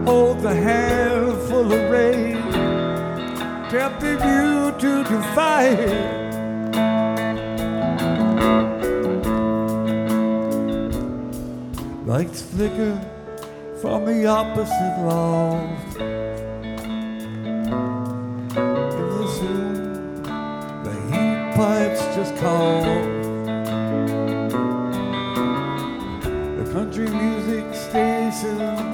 hold the handful of rain, tempting you to defy it. Lights flicker from the opposite loft. In this room, the heat pipes just call. The country music station